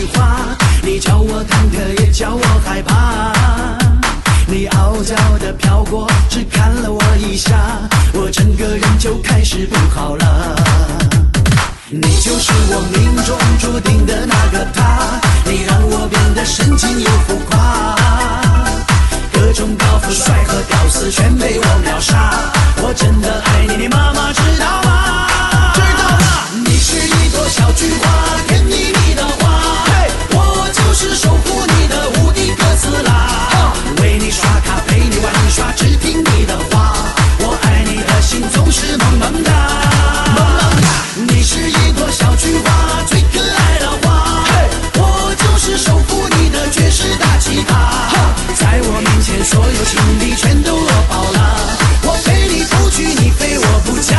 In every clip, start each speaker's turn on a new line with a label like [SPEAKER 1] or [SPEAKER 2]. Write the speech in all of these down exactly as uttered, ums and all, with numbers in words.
[SPEAKER 1] 句话，你叫我忐忑，也叫我害怕。你傲娇的飘过，只看了我一下，我整个人就开始不好了。你就是我命中注定的那个他，你让我变得深情又浮夸，各种高富帅和屌丝全被我秒杀。我真的爱你，你妈妈知道吗？知道了。你是一朵小菊花，甜蜜蜜的花，我就是守护你的无敌哥斯拉，为你刷卡陪你玩耍，只听你的话，我爱你的心总是萌萌哒。你是一朵小菊花，最可爱的花，我就是守护你的绝世大奇葩，在我面前所有情敌全都落跑了，我非你不娶，你非我不嫁。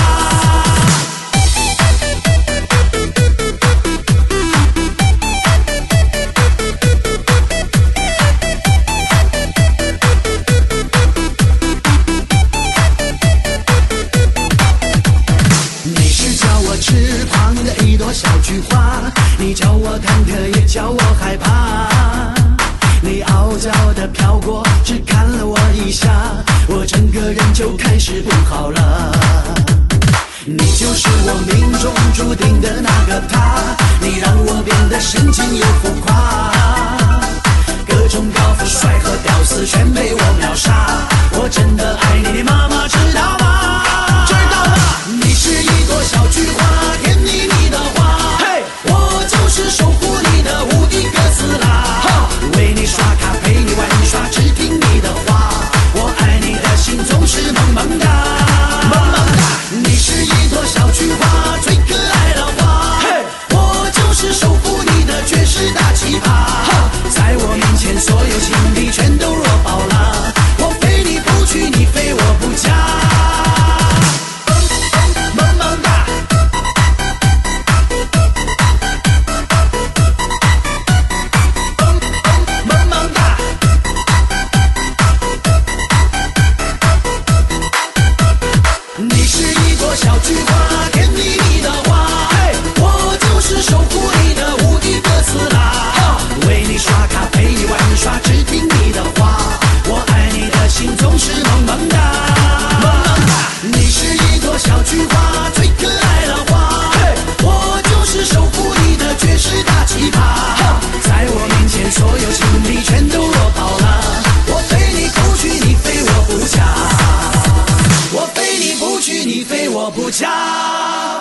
[SPEAKER 1] 痴狂的一朵小菊花，你叫我忐忑，也叫我害怕。你傲娇的飘过，只看了我一下，我整个人就开始不好了。你就是我命中注定的那个他，你让我变得深情又浮夸，各种高富帅和屌丝全被我秒杀。我真的爱你，你妈妈知道吗？知道。